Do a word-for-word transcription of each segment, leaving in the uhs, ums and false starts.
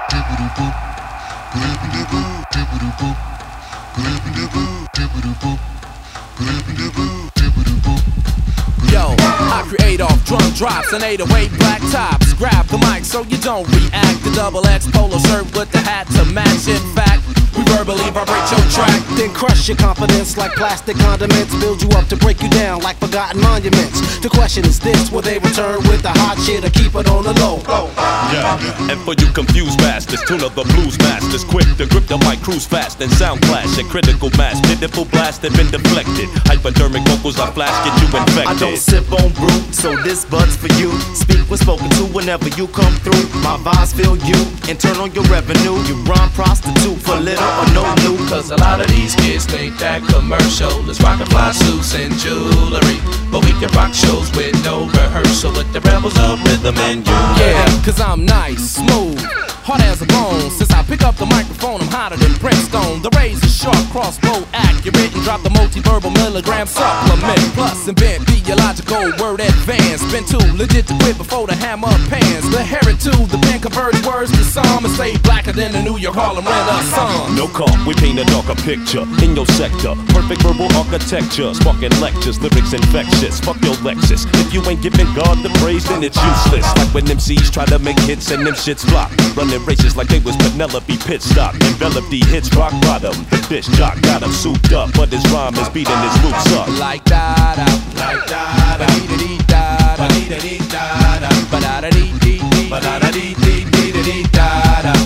Yo, I create off drum drops and eight oh eight black tops. Grab the mic so you don't react. The double X polo shirt with the hat to match. In fact, we verbally vibrate your track. Then crush your confidence like plastic condiments. Build you up to break you down like forgotten monuments. The question is this, will they return with the hot shit or keep it on the low? Yeah, and for you confused bastards, tune up the blues masters. Quick to grip the mic, cruise fast and sound clash. At critical mass, pitiful blast have been deflected. Hypodermic vocals I flash, get you infected. I don't sip on brew, so this bud's for you. Speak when spoken to whenever you come through. My vibes feel you, and turn on your revenue. You rhyme prostitute for little or no loot. Cause a lot of these kids think that commercial is rockin' fly suits and jewelry, but we can rock shows with no rehearsal with the rebels of rhythm and you. Yeah, cause I'm nice, smooth, hard as a bone. Since I pick up the microphone, I'm hotter than brimstone. The razor sharp, crossbow accurate, and drop the multi-verbal milligram supplement. Plus invent theological word advance. Been too legit to quit before the hammer pans. The heritage, the pen converts words to some and stay blacker than the New York Harlem Renaissance. No call, we paint a darker picture in your sector. Perfect verbal architecture, sparking lectures, lyrics infectious. Fuck your Lexus. If you ain't giving God the praise, then it's useless. Like when M Cs try to make hits and them shits flop. Running races like they was Penelope pit stop. Envelop the hits rock bottom. The bitch jock got him souped up, but his rhyme is beating his roots up. Like da da, like da da, dee dee da da, dee dee da da, ba da da dee dee dee, ba da da dee dee dee dee da da.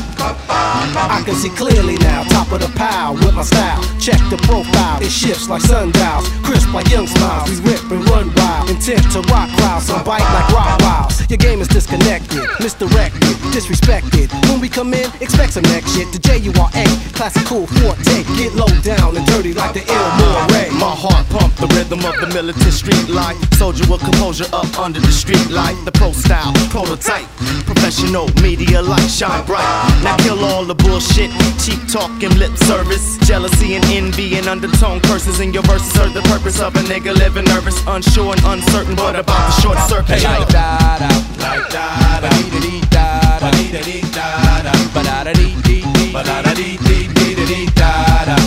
I can see clearly now, top of the pile with my style. Check the profile, it shifts like sundials. Crisp like young smiles, we rip and run wild. Intent to rock crowds, some bite like rock wilds. Your game is disconnected, misdirected, disrespected. When we come in, expect some next shit. The J U R A, classical forte. Get low down and dirty like the ill Moray. My heart pump the rhythm of the militant street life. Soldier with composure up under the street light. The pro style, prototype, professional media light shine bright. Now kill all the bullshit, cheap talk and lip service. Jealousy and envy and undertone curses in your verses serve the purpose of a nigga living nervous, unsure and uncertain, but about the short circuit. Like da da, like da da, dee dee da da, dee dee da da, ba da da dee dee dee, ba da da dee dee dee dee da da.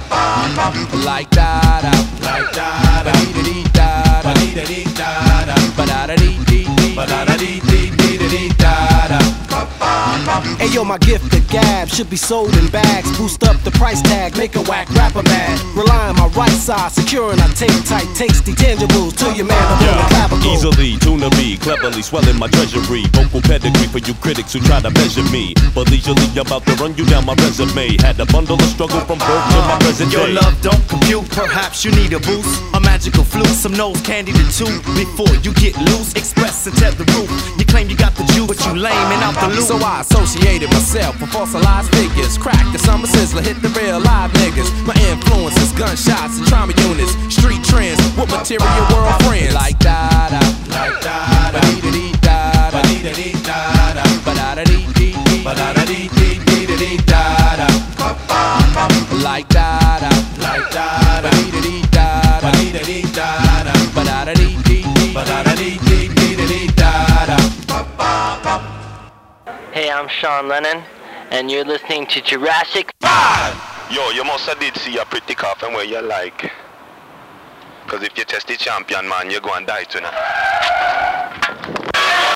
Like da da, like da da, dee dee da da, dee dee da da, ba da da dee dee dee, ba da da dee dee dee dee da da. Hey yo, my gift of gab should be sold in bags. Boost up the price tag, make a whack rapper mad. Rely on my right side, securing I take tight, tasty tangibles to your man up on the clavicle. Easily, tuna me, cleverly swelling my treasury. Vocal pedigree for you critics who try to measure me. But leisurely, I'm about to run you down my resume. Had a bundle of struggle from birth to my present day. Your love don't compute, perhaps you need a boost. A magical flute, some nose candy to two. Before you get loose, express and tell the roof. You claim you got the juice, but you lame and out the loop. So I associated myself with fossilized figures. Crack the summer sizzler, hit the real live niggas. My influences, gunshots and trauma units. Street trends with material world friends. Like da da, like da da, dee dee da da, dee dee da da, ba da da dee dee dee, ba da da dee dee dee dee da da. Like da da, like da da, dee dee da da, dee dee da da, ba da da dee dee dee, ba da da dee dee dee da da. Hey, I'm Sean Lennon, and you're listening to Jurassic five! Yo, you must have did see a pretty coffin where you like. Cause if you test the champion, man, you're going to die tonight.